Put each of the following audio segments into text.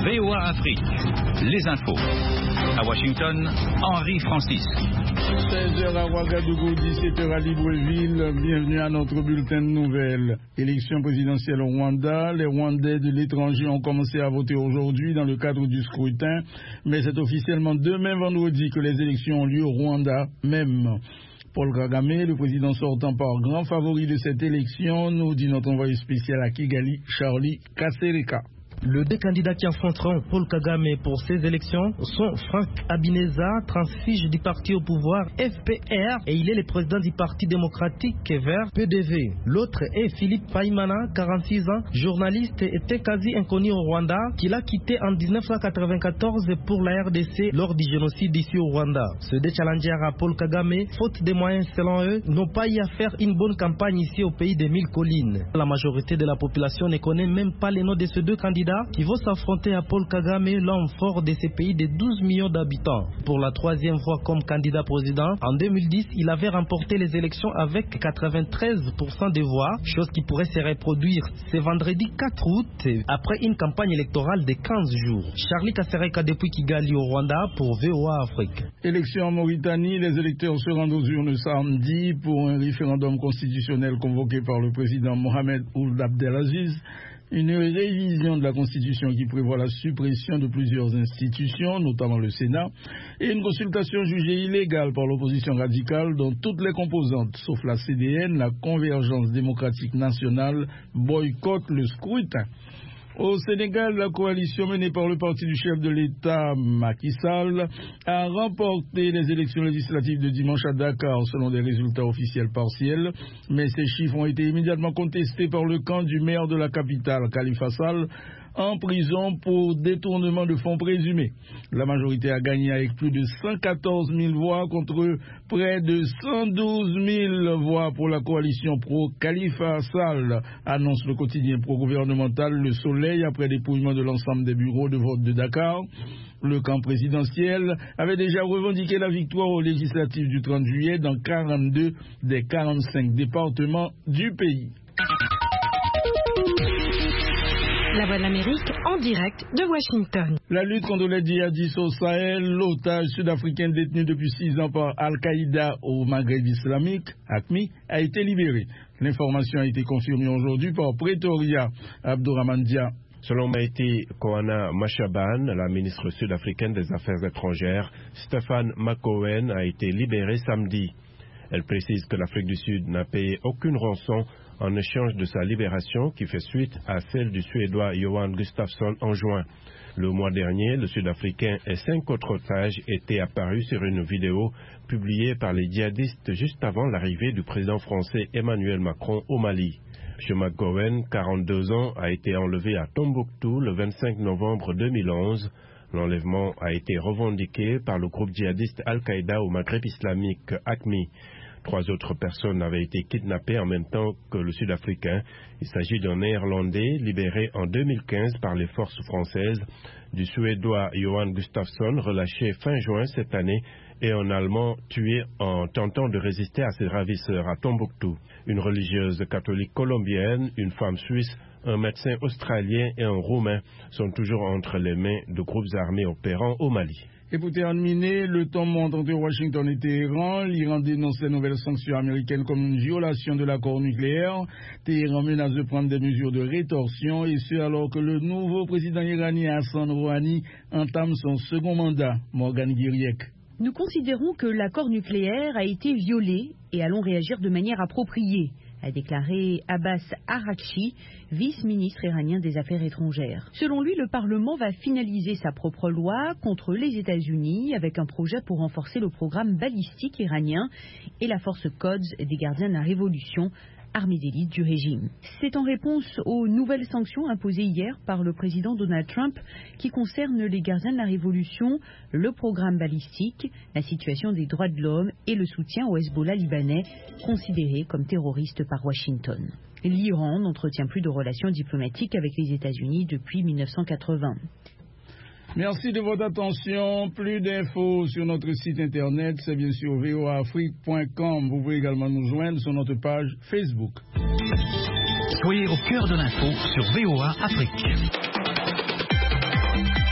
VOA Afrique, les infos. À Washington, Henri Francis. 16h à Ouagadougou, 17h à Libreville. Bienvenue à notre bulletin de nouvelles. Élection présidentielle au Rwanda. Les Rwandais de l'étranger ont commencé à voter aujourd'hui dans le cadre du scrutin. Mais c'est officiellement demain vendredi que les élections ont lieu au Rwanda même. Paul Kagame, le président sortant par grand favori de cette élection, nous dit notre envoyé spécial à Kigali, Charlie Kasereka. Les deux candidats qui affronteront Paul Kagame pour ces élections sont Frank Habineza, transfuge du parti au pouvoir FPR, et il est le président du parti démocratique vert PDV. L'autre est Philippe Paimana, 46 ans, journaliste, était quasi inconnu au Rwanda, qu'il a quitté en 1994 pour la RDC lors du génocide ici au Rwanda. Ces deux challengers à Paul Kagame, faute de moyens selon eux, n'ont pas eu à faire une bonne campagne ici au pays des 1000 collines. La majorité de la population ne connaît même pas les noms de ces deux candidats qui vont s'affronter à Paul Kagame, l'homme fort de ces pays de 12 millions d'habitants. Pour la troisième fois comme candidat président, en 2010, il avait remporté les élections avec 93% des voix, chose qui pourrait se reproduire ce vendredi 4 août, après une campagne électorale de 15 jours. Charlie Kasereka depuis Kigali au Rwanda pour VOA Afrique. Élection en Mauritanie, les électeurs se rendent aux urnes samedi pour un référendum constitutionnel convoqué par le président Mohamed Ould Abdelaziz. Une révision de la Constitution qui prévoit la suppression de plusieurs institutions, notamment le Sénat, et une consultation jugée illégale par l'opposition radicale dont toutes les composantes, sauf la CDN, la Convergence démocratique nationale, boycottent le scrutin. Au Sénégal, la coalition menée par le parti du chef de l'État, Macky Sall, a remporté les élections législatives de dimanche à Dakar selon des résultats officiels partiels, mais ces chiffres ont été immédiatement contestés par le camp du maire de la capitale, Khalifa Sall, en prison pour détournement de fonds présumés. La majorité a gagné avec plus de 114 000 voix contre près de 112 000 voix pour la coalition pro-Khalifa Sall, annonce le quotidien pro-gouvernemental Le Soleil après dépouillement de l'ensemble des bureaux de vote de Dakar. Le camp présidentiel avait déjà revendiqué la victoire aux législatives du 30 juillet dans 42 des 45 départements du pays. La Voix de l'Amérique en direct de Washington. La lutte contre les djihadistes au Sahel, l'otage sud-africain détenu depuis 6 ans par Al-Qaïda au Maghreb islamique, AQMI, a été libéré. L'information a été confirmée aujourd'hui par Pretoria. Abdourahmane Dia. Selon Maïti Koana Mashaban, la ministre sud-africaine des Affaires étrangères, Stéphane Makowen a été libéré samedi. Elle précise que l'Afrique du Sud n'a payé aucune rançon en échange de sa libération qui fait suite à celle du Suédois Johan Gustafsson en juin. Le mois dernier, le Sud-Africain et 5 autres otages étaient apparus sur une vidéo publiée par les djihadistes juste avant l'arrivée du président français Emmanuel Macron au Mali. M. McGowan, 42 ans, a été enlevé à Tombouctou le 25 novembre 2011. L'enlèvement a été revendiqué par le groupe djihadiste Al-Qaïda au Maghreb islamique AQMI. 3 autres personnes avaient été kidnappées en même temps que le Sud-Africain. Il s'agit d'un Néerlandais libéré en 2015 par les forces françaises, du Suédois Johan Gustafsson relâché fin juin cette année et un Allemand tué en tentant de résister à ses ravisseurs à Tombouctou. Une religieuse catholique colombienne, une femme suisse, un médecin australien et un Roumain sont toujours entre les mains de groupes armés opérant au Mali. Et pour terminer, le temps monte entre Washington et Téhéran. L'Iran dénonce les nouvelles sanctions américaines comme une violation de l'accord nucléaire. Téhéran menace de prendre des mesures de rétorsion, et ce alors que le nouveau président iranien Hassan Rouhani entame son second mandat. Morgan Guiriek. Nous considérons que l'accord nucléaire a été violé et allons réagir de manière appropriée, a déclaré Abbas Araghchi, vice-ministre iranien des Affaires étrangères. Selon lui, le Parlement va finaliser sa propre loi contre les États-Unis avec un projet pour renforcer le programme balistique iranien et la force Quds des gardiens de la révolution, armée d'élite du régime. C'est en réponse aux nouvelles sanctions imposées hier par le président Donald Trump qui concernent les gardiens de la révolution, le programme balistique, la situation des droits de l'homme et le soutien au Hezbollah libanais, considéré comme terroriste par Washington. L'Iran n'entretient plus de relations diplomatiques avec les États-Unis depuis 1980. Merci de votre attention. Plus d'infos sur notre site internet, c'est bien sûr voaafrique.com. Vous pouvez également nous joindre sur notre page Facebook. Soyez au cœur de l'info sur VOA Afrique.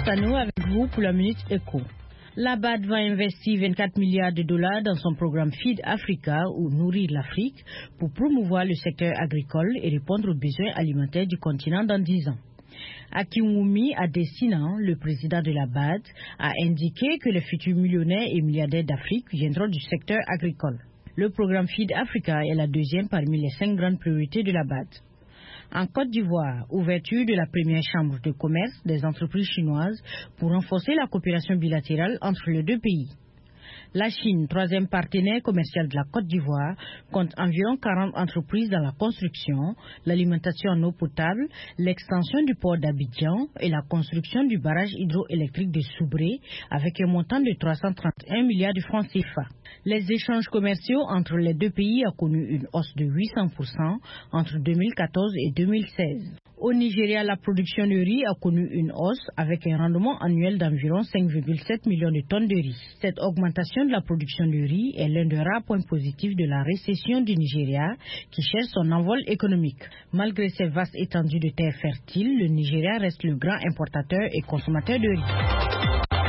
Sano avec vous pour la Minute Éco. La BAD va investir 24 milliards de dollars dans son programme Feed Africa ou Nourrir l'Afrique pour promouvoir le secteur agricole et répondre aux besoins alimentaires du continent dans 10 ans. Akinwumi Adesina, le président de la BAD, a indiqué que les futurs millionnaires et milliardaires d'Afrique viendront du secteur agricole. Le programme Feed Africa est la deuxième parmi les 5 grandes priorités de la BAD. En Côte d'Ivoire, ouverture de la première chambre de commerce des entreprises chinoises pour renforcer la coopération bilatérale entre les deux pays. La Chine, troisième partenaire commercial de la Côte d'Ivoire, compte environ 40 entreprises dans la construction, l'alimentation en eau potable, l'extension du port d'Abidjan et la construction du barrage hydroélectrique de Soubré avec un montant de 331 milliards de francs CFA. Les échanges commerciaux entre les deux pays ont connu une hausse de 800% entre 2014 et 2016. Au Nigeria, la production de riz a connu une hausse avec un rendement annuel d'environ 5,7 millions de tonnes de riz. Cette augmentation de la production de riz est l'un des rares points positifs de la récession du Nigeria qui cherche son envol économique. Malgré ses vastes étendues de terres fertiles, le Nigeria reste le grand importateur et consommateur de riz.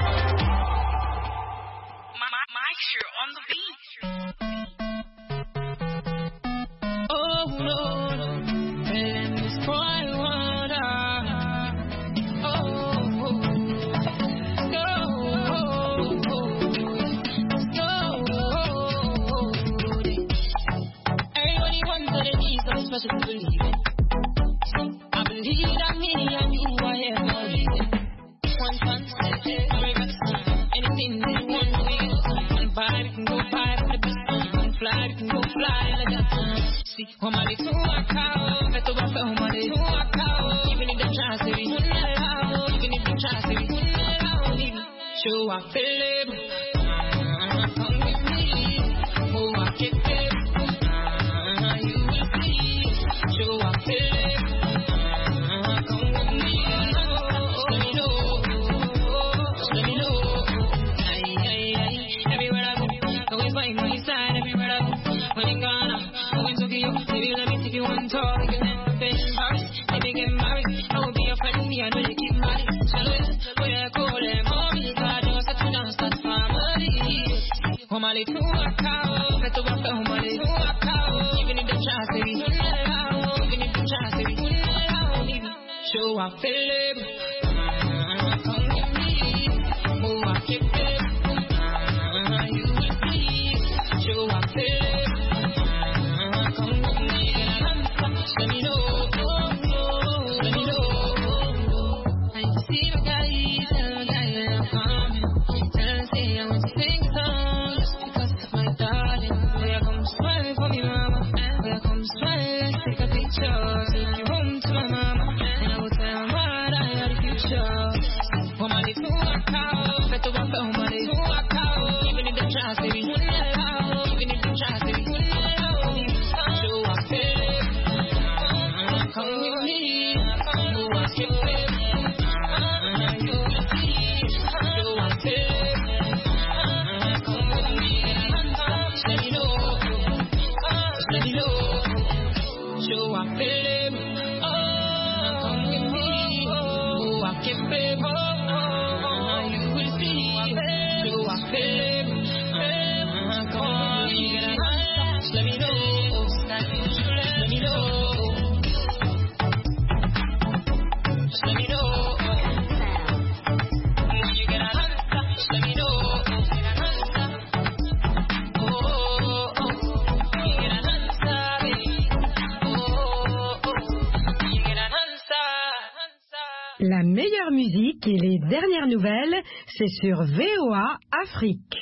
La meilleure musique et les dernières nouvelles, c'est sur VOA Afrique.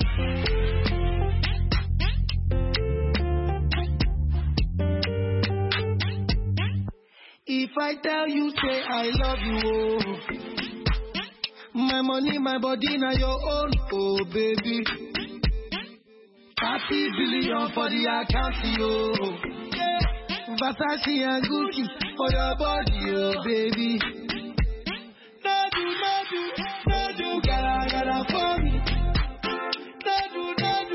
If I tell you, say I love you, oh. My money, my body, now your own, oh baby. 30 billion for the account, oh. Yeah. Versace and Gucci for your body, oh baby.